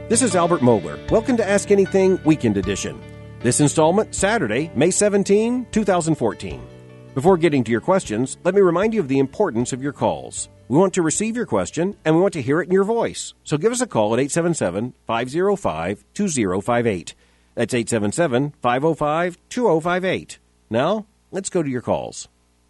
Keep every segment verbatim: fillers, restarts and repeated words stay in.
This is Albert Mohler. Welcome to Ask Anything Weekend Edition. This installment, Saturday, May seventeenth, twenty fourteen. Before getting to your questions, let me remind you of the importance of your calls. We want to receive your question, and we want to hear it in your voice. So give us a call at eight seven seven, five oh five, two oh five eight. That's eight seven seven, five oh five, two oh five eight. Now, let's go to your calls.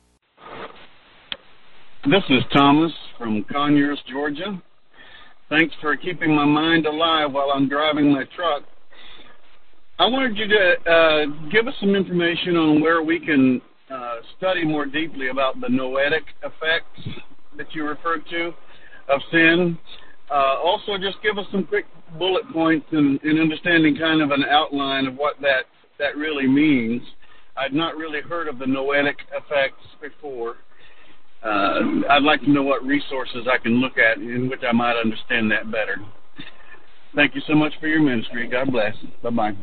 This is Thomas from Conyers, Georgia. Thanks for keeping my mind alive while I'm driving my truck. I wanted you to uh, give us some information on where we can uh, study more deeply about the noetic effects that you referred to of sin. Uh, also, just give us some quick bullet points in, in understanding kind of an outline of what that, that really means. I'd not really heard of the noetic effects before. Uh, I'd like to know what resources I can look at in which I might understand that better. Thank you so much for your ministry. God bless. Bye-bye.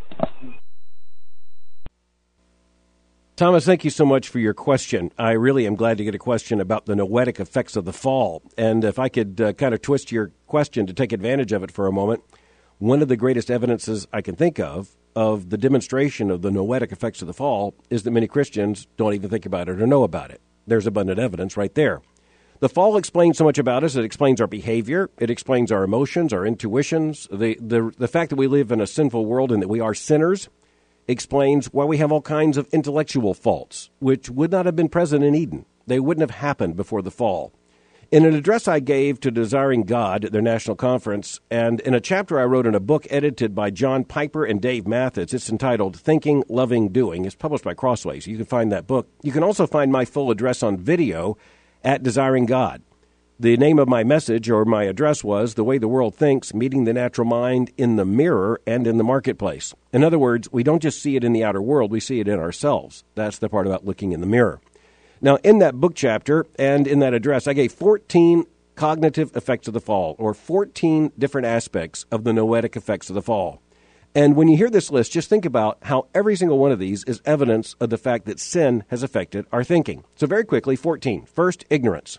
Thomas, thank you so much for your question. I really am glad to get a question about the noetic effects of the fall. And if I could uh, kind of twist your question to take advantage of it for a moment, one of the greatest evidences I can think of of the demonstration of the noetic effects of the fall is that many Christians don't even think about it or know about it. There's abundant evidence right there. The fall explains so much about us. It explains our behavior. It explains our emotions, our intuitions. The, the, the fact that we live in a sinful world and that we are sinners explains why we have all kinds of intellectual faults, which would not have been present in Eden. They wouldn't have happened before the fall. In an address I gave to Desiring God at their national conference, and in a chapter I wrote in a book edited by John Piper and Dave Mathis, it's entitled Thinking, Loving, Doing. It's published by Crossways. You can find that book. You can also find my full address on video at Desiring God. The name of my message or my address was The Way the World Thinks, Meeting the Natural Mind in the Mirror and in the Marketplace. In other words, we don't just see it in the outer world, we see it in ourselves. That's the part about looking in the mirror. Now, in that book chapter and in that address, I gave fourteen cognitive effects of the fall, or fourteen different aspects of the noetic effects of the fall. And when you hear this list, just think about how every single one of these is evidence of the fact that sin has affected our thinking. So very quickly, fourteen. First, ignorance.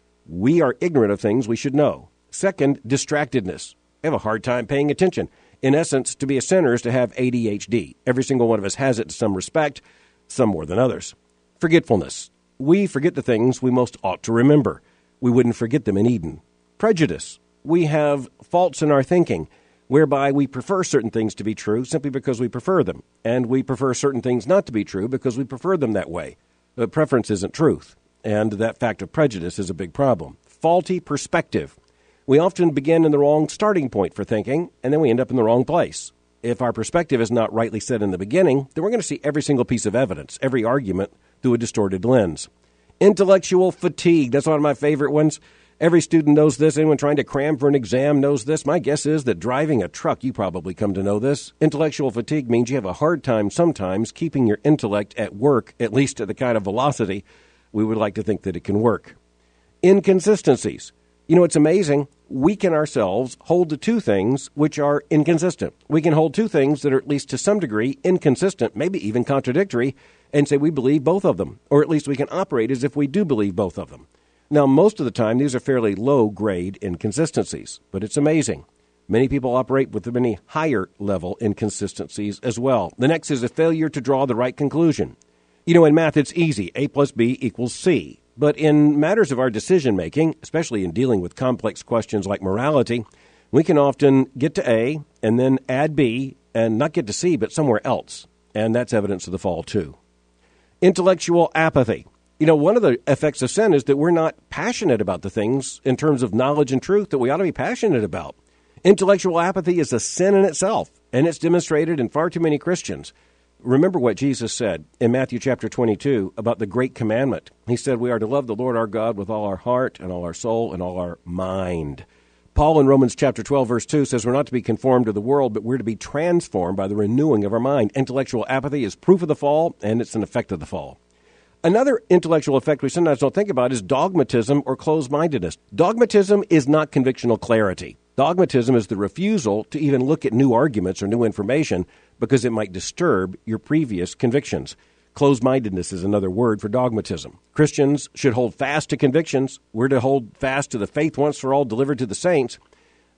We are ignorant of things we should know. Second, distractedness. We have a hard time paying attention. In essence, to be a sinner is to have A D H D. Every single one of us has it to some respect, some more than others. Forgetfulness. We forget the things we most ought to remember. We wouldn't forget them in Eden. Prejudice. We have faults in our thinking, whereby we prefer certain things to be true simply because we prefer them, and we prefer certain things not to be true because we prefer them that way. But preference isn't truth, and that fact of prejudice is a big problem. Faulty perspective. We often begin in the wrong starting point for thinking, and then we end up in the wrong place. If our perspective is not rightly set in the beginning, then we're going to see every single piece of evidence, every argument, through a distorted lens. Intellectual fatigue. That's one of my favorite ones. Every student knows this. Anyone trying to cram for an exam knows this. My guess is that driving a truck, you probably come to know this. Intellectual fatigue means you have a hard time sometimes keeping your intellect at work, at least at the kind of velocity we would like to think that it can work. Inconsistencies. You know, it's amazing. We can ourselves hold to two things which are inconsistent. We can hold two things that are at least to some degree inconsistent, maybe even contradictory, and say we believe both of them, or at least we can operate as if we do believe both of them. Now, most of the time, these are fairly low-grade inconsistencies, but it's amazing. Many people operate with many higher-level inconsistencies as well. The next is a failure to draw the right conclusion. You know, in math, it's easy. A plus B equals C. But in matters of our decision-making, especially in dealing with complex questions like morality, we can often get to A and then add B and not get to C, but somewhere else. And that's evidence of the fall, too. Intellectual apathy. You know, one of the effects of sin is that we're not passionate about the things in terms of knowledge and truth that we ought to be passionate about. Intellectual apathy is a sin in itself, and it's demonstrated in far too many Christians. Remember what Jesus said in Matthew chapter twenty-two about the great commandment. He said we are to love the Lord our God with all our heart and all our soul and all our mind. Paul in Romans chapter twelve, verse two says we're not to be conformed to the world, but we're to be transformed by the renewing of our mind. Intellectual apathy is proof of the fall, and it's an effect of the fall. Another intellectual effect we sometimes don't think about is dogmatism or closed-mindedness. Dogmatism is not convictional clarity. Dogmatism is the refusal to even look at new arguments or new information because it might disturb your previous convictions. Closed-mindedness is another word for dogmatism. Christians should hold fast to convictions. We're to hold fast to the faith once for all delivered to the saints.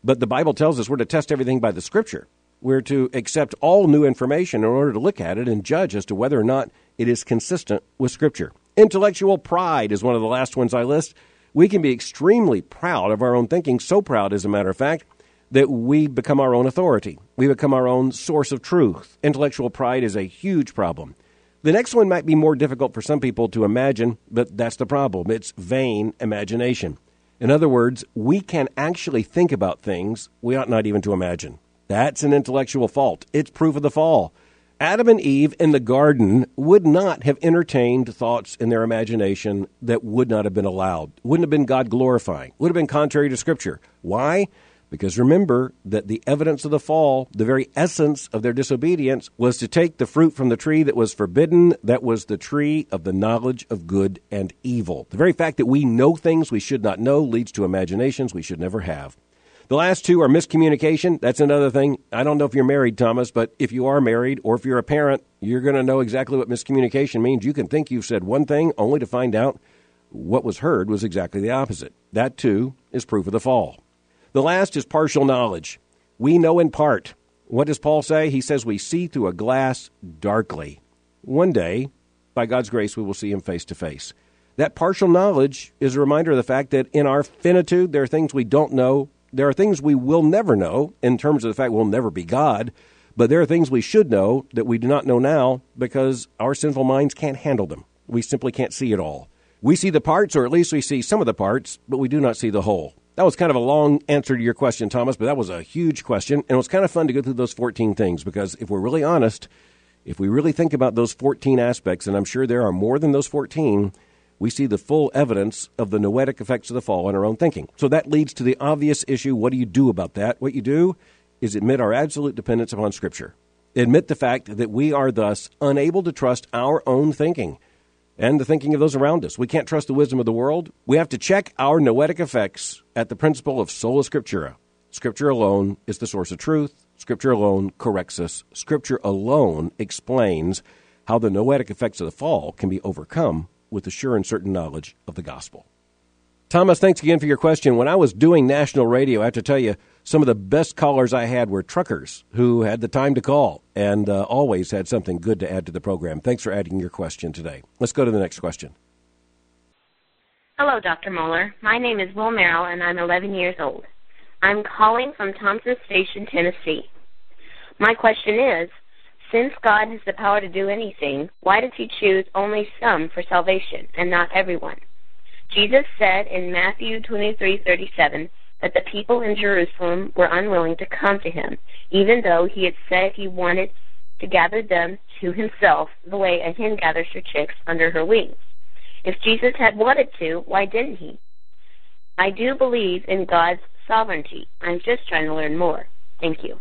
But the Bible tells us we're to test everything by the Scripture. We're to accept all new information in order to look at it and judge as to whether or not it is consistent with Scripture. Intellectual pride is one of the last ones I list. We can be extremely proud of our own thinking, so proud, as a matter of fact, that we become our own authority. We become our own source of truth. Intellectual pride is a huge problem. The next one might be more difficult for some people to imagine, but that's the problem. It's vain imagination. In other words, we can actually think about things we ought not even to imagine. That's an intellectual fault. It's proof of the fall. Adam and Eve in the garden would not have entertained thoughts in their imagination that would not have been allowed. Wouldn't have been God glorifying. Would have been contrary to Scripture. Why? Because remember that the evidence of the fall, the very essence of their disobedience, was to take the fruit from the tree that was forbidden. That was the tree of the knowledge of good and evil. The very fact that we know things we should not know leads to imaginations we should never have. The last two are miscommunication. That's another thing. I don't know if you're married, Thomas, but if you are married or if you're a parent, you're going to know exactly what miscommunication means. You can think you've said one thing only to find out what was heard was exactly the opposite. That, too, is proof of the fall. The last is partial knowledge. We know in part. What does Paul say? He says we see through a glass darkly. One day, by God's grace, we will see him face to face. That partial knowledge is a reminder of the fact that in our finitude, there are things we don't know. There are things we will never know in terms of the fact we'll never be God, but there are things we should know that we do not know now because our sinful minds can't handle them. We simply can't see it all. We see the parts, or at least we see some of the parts, but we do not see the whole. That was kind of a long answer to your question, Thomas, but that was a huge question, and it was kind of fun to go through those fourteen things because if we're really honest, if we really think about those fourteen aspects, and I'm sure there are more than those fourteen, we see the full evidence of the noetic effects of the fall in our own thinking. So that leads to the obvious issue. What do you do about that? What you do is admit our absolute dependence upon Scripture. Admit the fact that we are thus unable to trust our own thinking and the thinking of those around us. We can't trust the wisdom of the world. We have to check our noetic effects at the principle of sola scriptura. Scripture alone is the source of truth. Scripture alone corrects us. Scripture alone explains how the noetic effects of the fall can be overcome with the sure and certain knowledge of the gospel. Thomas, thanks again for your question. When I was doing national radio, I have to tell you, some of the best callers I had were truckers who had the time to call and uh, always had something good to add to the program. Thanks for adding your question today. Let's go to the next question. Hello, Doctor Mohler. My name is Will Merrill, and I'm eleven years old. I'm calling from Thompson Station, Tennessee. My question is, since God has the power to do anything, why does he choose only some for salvation and not everyone? Jesus said in Matthew twenty-three thirty-seven that the people in Jerusalem were unwilling to come to him, even though he had said he wanted to gather them to himself the way a hen gathers her chicks under her wings. If Jesus had wanted to, why didn't he? I do believe in God's sovereignty. I'm just trying to learn more. Thank you.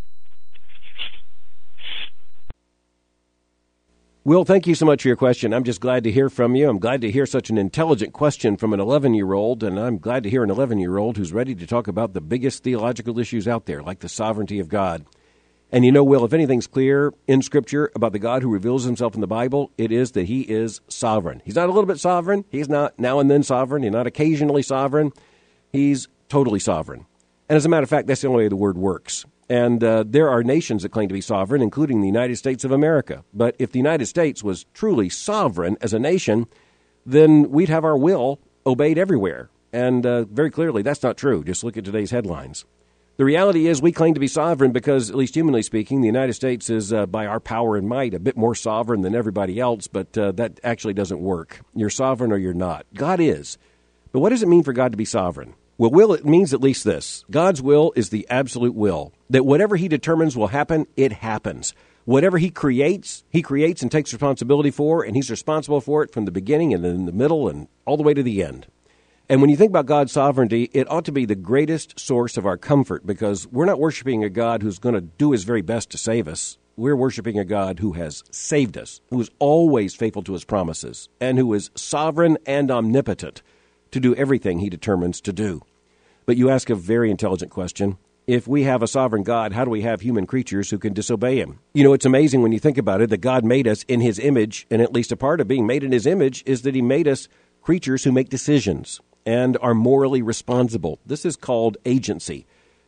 Will, thank you so much for your question. I'm just glad to hear from you. I'm glad to hear such an intelligent question from an eleven-year-old, and I'm glad to hear an eleven-year-old who's ready to talk about the biggest theological issues out there, like the sovereignty of God. And you know, Will, if anything's clear in Scripture about the God who reveals himself in the Bible, it is that he is sovereign. He's not a little bit sovereign. He's not now and then sovereign. He's not occasionally sovereign. He's totally sovereign. And as a matter of fact, that's the only way the word works. And uh, there are nations that claim to be sovereign, including the United States of America. But if the United States was truly sovereign as a nation, then we'd have our will obeyed everywhere. And uh, very clearly, that's not true. Just look at today's headlines. The reality is we claim to be sovereign because, at least humanly speaking, the United States is, uh, by our power and might, a bit more sovereign than everybody else, but uh, that actually doesn't work. You're sovereign or you're not. God is. But what does it mean for God to be sovereign? Well, will, it means at least this. God's will is the absolute will, that whatever he determines will happen, it happens. Whatever he creates, he creates and takes responsibility for, and he's responsible for it from the beginning and in the middle and all the way to the end. And when you think about God's sovereignty, it ought to be the greatest source of our comfort because we're not worshiping a God who's going to do his very best to save us. We're worshiping a God who has saved us, who is always faithful to his promises, and who is sovereign and omnipotent to do everything he determines to do. But you ask a very intelligent question. If we have a sovereign God, how do we have human creatures who can disobey him? You know, it's amazing when you think about it that God made us in his image, and at least a part of being made in his image is that he made us creatures who make decisions and are morally responsible. This is called agency.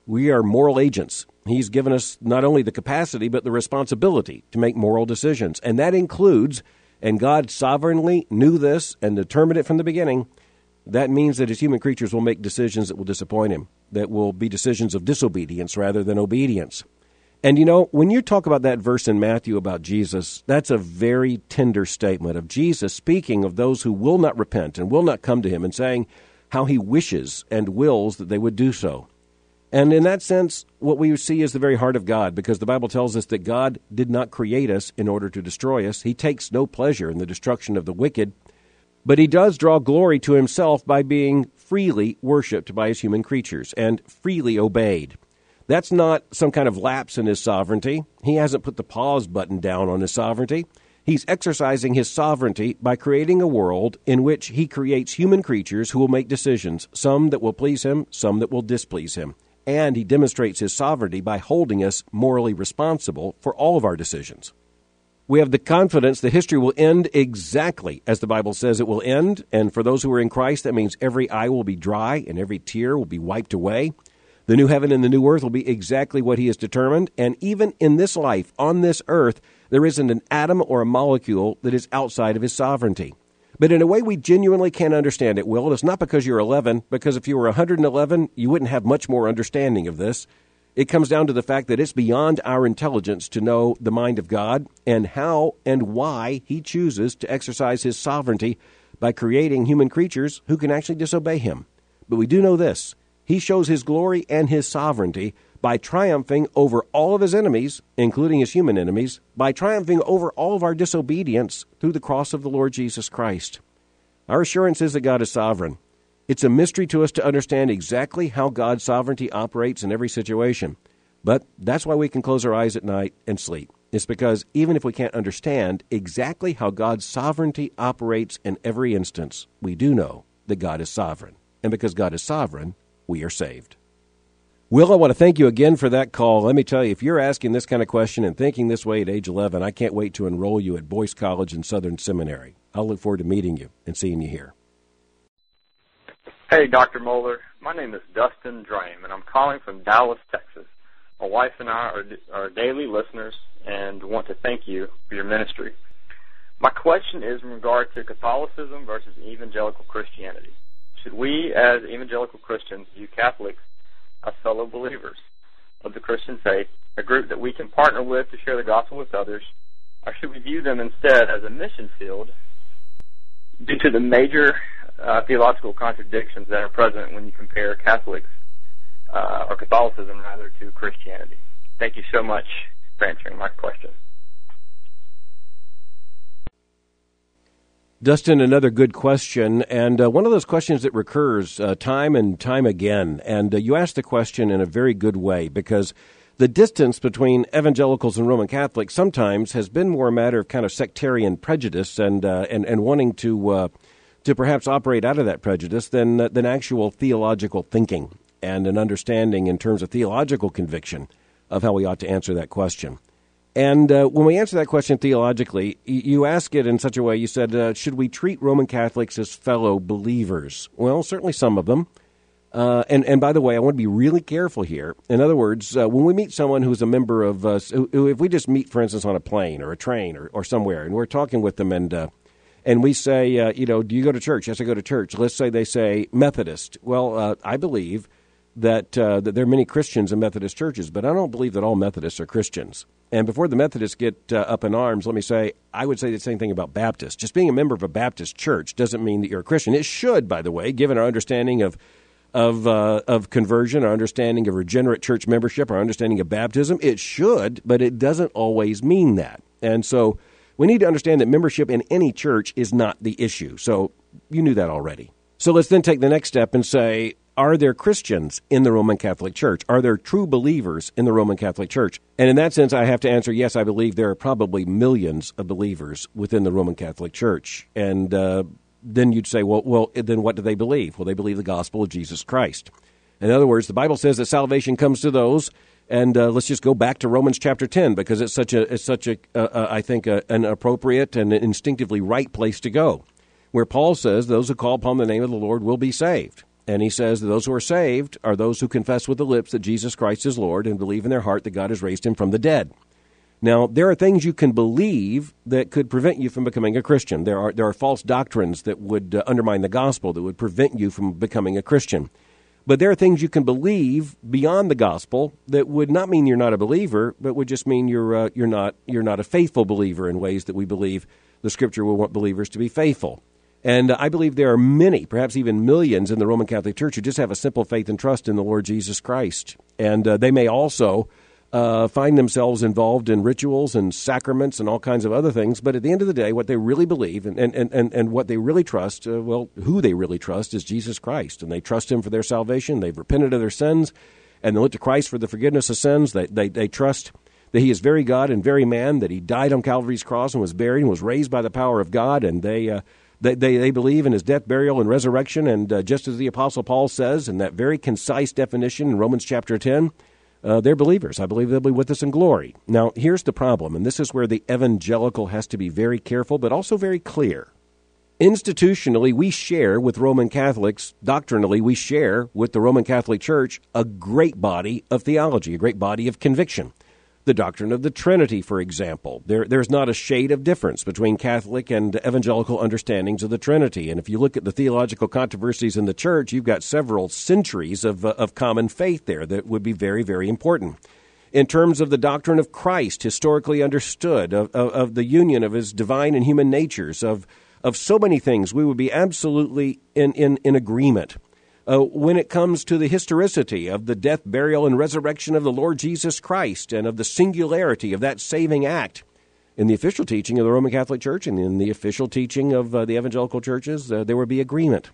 We are moral agents. He's given us not only the capacity, but the responsibility to make moral decisions. And that includes, and God sovereignly knew this and determined it from the beginning, that means that as human creatures will make decisions that will disappoint him, that will be decisions of disobedience rather than obedience. And, you know, when you talk about that verse in Matthew about Jesus, that's a very tender statement of Jesus speaking of those who will not repent and will not come to him and saying how he wishes and wills that they would do so. And in that sense, what we see is the very heart of God, because the Bible tells us that God did not create us in order to destroy us. He takes no pleasure in the destruction of the wicked, but he does draw glory to himself by being freely worshipped by his human creatures and freely obeyed. That's not some kind of lapse in his sovereignty. He hasn't put the pause button down on his sovereignty. He's exercising his sovereignty by creating a world in which he creates human creatures who will make decisions, some that will please him, some that will displease him. And he demonstrates his sovereignty by holding us morally responsible for all of our decisions. We have the confidence that history will end exactly as the Bible says it will end, and for those who are in Christ, that means every eye will be dry and every tear will be wiped away. The new heaven and the new earth will be exactly what he has determined, and even in this life, on this earth, there isn't an atom or a molecule that is outside of his sovereignty. But in a way we genuinely can't understand it, Will. It's not because you're eleven, because if you were one hundred eleven, you wouldn't have much more understanding of this. It comes down to the fact that it's beyond our intelligence to know the mind of God and how and why he chooses to exercise his sovereignty by creating human creatures who can actually disobey him. But we do know this. He shows his glory and his sovereignty by triumphing over all of his enemies, including his human enemies, by triumphing over all of our disobedience through the cross of the Lord Jesus Christ. Our assurance is that God is sovereign. It's a mystery to us to understand exactly how God's sovereignty operates in every situation. But that's why we can close our eyes at night and sleep. It's because even if we can't understand exactly how God's sovereignty operates in every instance, we do know that God is sovereign. And because God is sovereign, we are saved. Will, I want to thank you again for that call. Let me tell you, if you're asking this kind of question and thinking this way at age eleven, I can't wait to enroll you at Boyce College and Southern Seminary. I'll look forward to meeting you and seeing you here. Hey, Doctor Moeller. My name is Dustin Drame, and I'm calling from Dallas, Texas. My wife and I are, are daily listeners and want to thank you for your ministry. My question is in regard to Catholicism versus evangelical Christianity. Should we, as evangelical Christians, view Catholics as fellow believers of the Christian faith, a group that we can partner with to share the gospel with others, or should we view them instead as a mission field due to the major uh, theological contradictions that are present when you compare Catholics, uh, or Catholicism rather, to Christianity? Thank you so much for answering my question. Dustin, another good question, and uh, one of those questions that recurs uh, time and time again. And uh, you asked the question in a very good way, because the distance between evangelicals and Roman Catholics sometimes has been more a matter of kind of sectarian prejudice and uh, and, and wanting to uh, to perhaps operate out of that prejudice than uh, than actual theological thinking and an understanding in terms of theological conviction of how we ought to answer that question. And uh, when we answer that question theologically, you ask it in such a way, you said, uh, should we treat Roman Catholics as fellow believers? Well, certainly some of them. Uh, and, and by the way, I want to be really careful here. In other words, uh, when we meet someone who's a member of, uh, who, if we just meet, for instance, on a plane or a train or, or somewhere, and we're talking with them and uh, and we say, uh, you know, do you go to church? Yes, I go to church. Let's say they say Methodist. Well, uh, I believe that, uh, that there are many Christians in Methodist churches, but I don't believe that all Methodists are Christians. And before the Methodists get uh, up in arms, let me say, I would say the same thing about Baptists. Just being a member of a Baptist church doesn't mean that you're a Christian. It should, by the way, given our understanding of of uh, of conversion, our understanding of regenerate church membership, our understanding of baptism. It should, but it doesn't always mean that. And so we need to understand that membership in any church is not the issue. So you knew that already. So let's then take the next step and say, are there Christians in the Roman Catholic Church? Are there true believers in the Roman Catholic Church? And in that sense, I have to answer, yes, I believe there are probably millions of believers within the Roman Catholic Church. And uh, then you'd say, well, well, then what do they believe? Well, they believe the gospel of Jesus Christ. In other words, the Bible says that salvation comes to those, and uh, let's just go back to Romans chapter ten, because it's such a, it's such a, uh, uh, I think, a, an appropriate and instinctively right place to go, where Paul says those who call upon the name of the Lord will be saved. And he says that those who are saved are those who confess with the lips that Jesus Christ is Lord and believe in their heart that God has raised him from the dead. Now, there are things you can believe that could prevent you from becoming a Christian. There are there are false doctrines that would uh, undermine the gospel, that would prevent you from becoming a Christian. But there are things you can believe beyond the gospel that would not mean you're not a believer, but would just mean you're uh, you're not you're not a faithful believer in ways that we believe the Scripture will want believers to be faithful. And uh, I believe there are many, perhaps even millions in the Roman Catholic Church who just have a simple faith and trust in the Lord Jesus Christ. And uh, they may also uh, find themselves involved in rituals and sacraments and all kinds of other things. But at the end of the day, what they really believe and, and, and, and what they really trust, uh, well, who they really trust is Jesus Christ. And they trust him for their salvation. They've repented of their sins, and they look to Christ for the forgiveness of sins. They, they, they trust that he is very God and very man, that he died on Calvary's cross and was buried and was raised by the power of God. And they... Uh, They, they they believe in his death, burial, and resurrection, and uh, just as the Apostle Paul says in that very concise definition in Romans chapter ten, uh, they're believers. I believe they'll be with us in glory. Now, here's the problem, and this is where the evangelical has to be very careful, but also very clear. Institutionally, we share with Roman Catholics, doctrinally, we share with the Roman Catholic Church a great body of theology, a great body of conviction. The doctrine of the Trinity, for example. There, there's not a shade of difference between Catholic and evangelical understandings of the Trinity. And if you look at the theological controversies in the church, you've got several centuries of, uh, of common faith there that would be very, very important. In terms of the doctrine of Christ, historically understood, of, of, of the union of his divine and human natures, of, of so many things, we would be absolutely in, in, in agreement. Uh, when it comes to the historicity of the death, burial, and resurrection of the Lord Jesus Christ and of the singularity of that saving act, in the official teaching of the Roman Catholic Church and in the official teaching of uh, the evangelical churches, uh, there would be agreement.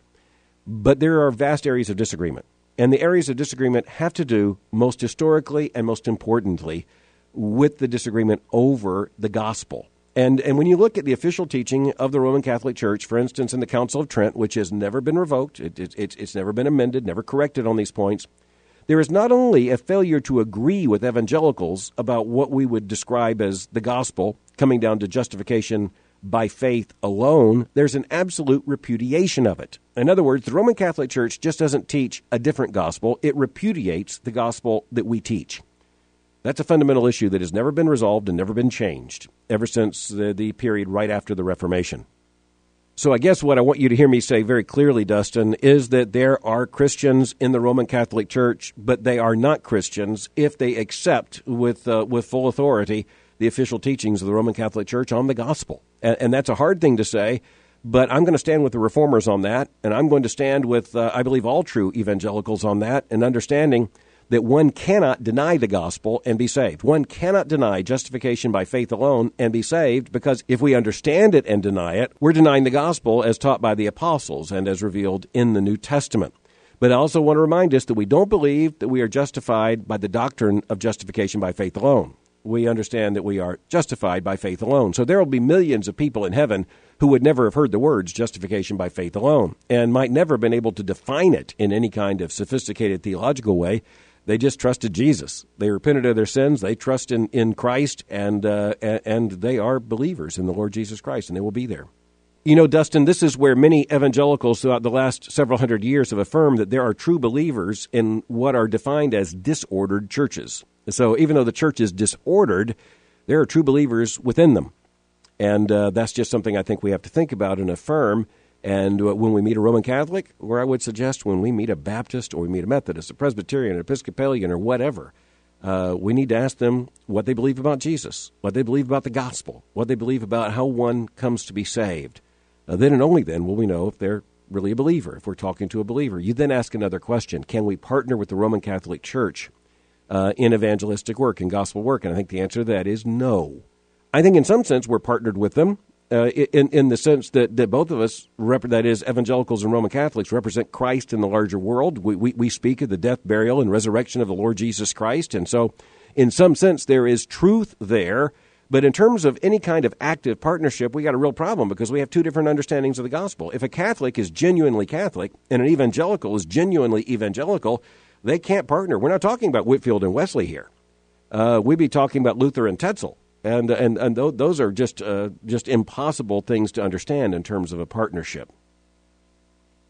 But there are vast areas of disagreement. And the areas of disagreement have to do, most historically and most importantly, with the disagreement over the gospel. And and when you look at the official teaching of the Roman Catholic Church, for instance, in the Council of Trent, which has never been revoked, it, it, it's, it's never been amended, never corrected on these points, there is not only a failure to agree with evangelicals about what we would describe as the gospel, coming down to justification by faith alone, there's an absolute repudiation of it. In other words, the Roman Catholic Church just doesn't teach a different gospel, it repudiates the gospel that we teach. That's a fundamental issue that has never been resolved and never been changed ever since the, the period right after the Reformation. So I guess what I want you to hear me say very clearly, Dustin, is that there are Christians in the Roman Catholic Church, but they are not Christians if they accept with uh, with full authority the official teachings of the Roman Catholic Church on the gospel. And, and that's a hard thing to say, but I'm going to stand with the reformers on that, and I'm going to stand with, uh, I believe, all true evangelicals on that, and understanding that one cannot deny the gospel and be saved. One cannot deny justification by faith alone and be saved, because if we understand it and deny it, we're denying the gospel as taught by the apostles and as revealed in the New Testament. But I also want to remind us that we don't believe that we are justified by the doctrine of justification by faith alone. We understand that we are justified by faith alone. So there will be millions of people in heaven who would never have heard the words justification by faith alone and might never have been able to define it in any kind of sophisticated theological way. They just trusted Jesus. They repented of their sins. They trust in, in Christ, and, uh, and they are believers in the Lord Jesus Christ, and they will be there. You know, Dustin, this is where many evangelicals throughout the last several hundred years have affirmed that there are true believers in what are defined as disordered churches. So even though the church is disordered, there are true believers within them. And uh, that's just something I think we have to think about and affirm. And when we meet a Roman Catholic, or I would suggest when we meet a Baptist or we meet a Methodist, a Presbyterian, an Episcopalian, or whatever, uh, we need to ask them what they believe about Jesus, what they believe about the gospel, what they believe about how one comes to be saved. Uh, then and only then will we know if they're really a believer, if we're talking to a believer. You then ask another question. Can we partner with the Roman Catholic Church uh, in evangelistic work and gospel work? And I think the answer to that is no. I think in some sense we're partnered with them. Uh, in in the sense that, that both of us, rep- that is, evangelicals and Roman Catholics, represent Christ in the larger world. We, we we speak of the death, burial, and resurrection of the Lord Jesus Christ. And so, in some sense, there is truth there. But in terms of any kind of active partnership, we got a real problem because we have two different understandings of the gospel. If a Catholic is genuinely Catholic and an evangelical is genuinely evangelical, they can't partner. We're not talking about Whitefield and Wesley here. Uh, we'd be talking about Luther and Tetzel. And and and those are just uh, just impossible things to understand in terms of a partnership.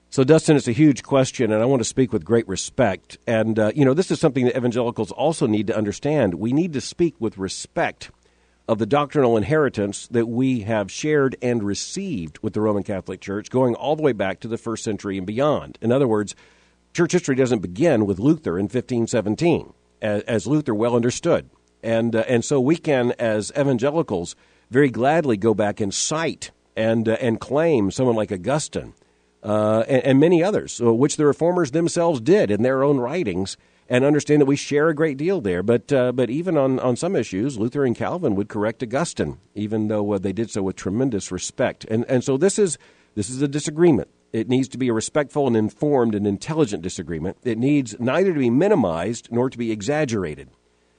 So, Dustin, it's a huge question, and I want to speak with great respect. And, uh, you know, this is something that evangelicals also need to understand. We need to speak with respect of the doctrinal inheritance that we have shared and received with the Roman Catholic Church going all the way back to the first century and beyond. In other words, church history doesn't begin with Luther in fifteen seventeen, as, as Luther well understood. And uh, and so we can, as evangelicals, very gladly go back and cite and, uh, and claim someone like Augustine uh, and, and many others, which the Reformers themselves did in their own writings, and understand that we share a great deal there. But uh, but even on, on some issues, Luther and Calvin would correct Augustine, even though uh, they did so with tremendous respect. And and so this is this is a disagreement. It needs to be a respectful and informed and intelligent disagreement. It needs neither to be minimized nor to be exaggerated.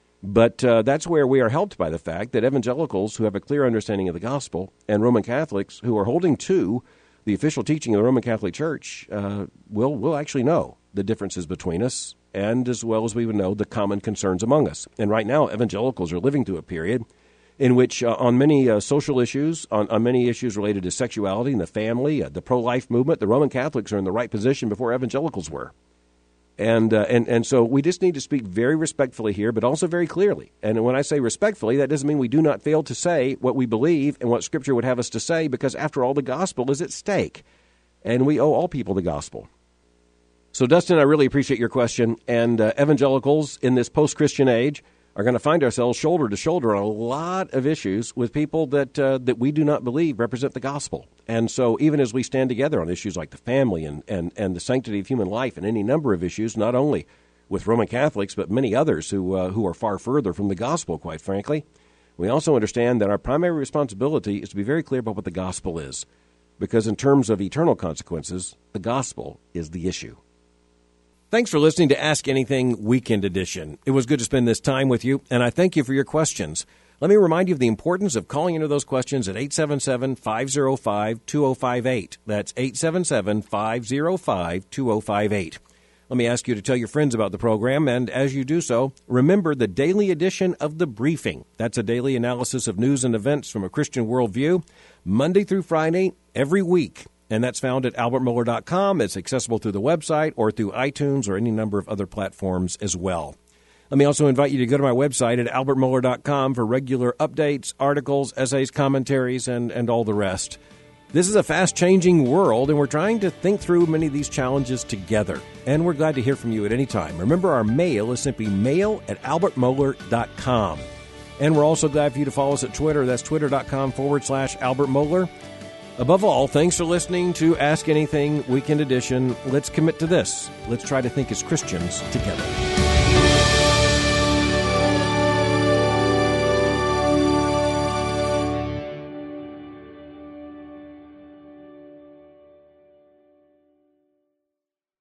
But uh, that's where we are helped by the fact that evangelicals who have a clear understanding of the gospel and Roman Catholics who are holding to the official teaching of the Roman Catholic Church uh, will will actually know the differences between us, and as well as we would know the common concerns among us. And right now, evangelicals are living through a period in which uh, on many uh, social issues, on, on many issues related to sexuality and the family, uh, the pro-life movement, the Roman Catholics are in the right position before evangelicals were. And, uh, and and so we just need to speak very respectfully here, but also very clearly. And when I say respectfully, that doesn't mean we do not fail to say what we believe and what Scripture would have us to say, because after all, the gospel is at stake, and we owe all people the gospel. So, Dustin, I really appreciate your question. And uh, evangelicals in this post-Christian age are going to find ourselves shoulder to shoulder on a lot of issues with people that uh, that we do not believe represent the gospel. And so even as we stand together on issues like the family and, and, and the sanctity of human life and any number of issues, not only with Roman Catholics, but many others who uh, who are far further from the gospel, quite frankly, we also understand that our primary responsibility is to be very clear about what the gospel is. Because in terms of eternal consequences, the gospel is the issue. Thanks for listening to Ask Anything Weekend Edition. It was good to spend this time with you, and I thank you for your questions. Let me remind you of the importance of calling into those questions at eight seven seven, five zero five, two zero five eight. That's eight seven seven, five zero five, two zero five eight. Let me ask you to tell your friends about the program, and as you do so, remember the daily edition of The Briefing. That's a daily analysis of news and events from a Christian worldview, Monday through Friday, every week. And that's found at albert mohler dot com. It's accessible through the website or through iTunes or any number of other platforms as well. Let me also invite you to go to my website at albert mohler dot com for regular updates, articles, essays, commentaries, and, and all the rest. This is a fast-changing world, and we're trying to think through many of these challenges together. And we're glad to hear from you at any time. Remember, our mail is simply mail at albert mohler dot com. And we're also glad for you to follow us at Twitter. That's twitter.com forward slash Albert Mohler. Above all, thanks for listening to Ask Anything Weekend Edition. Let's commit to this. Let's try to think as Christians together.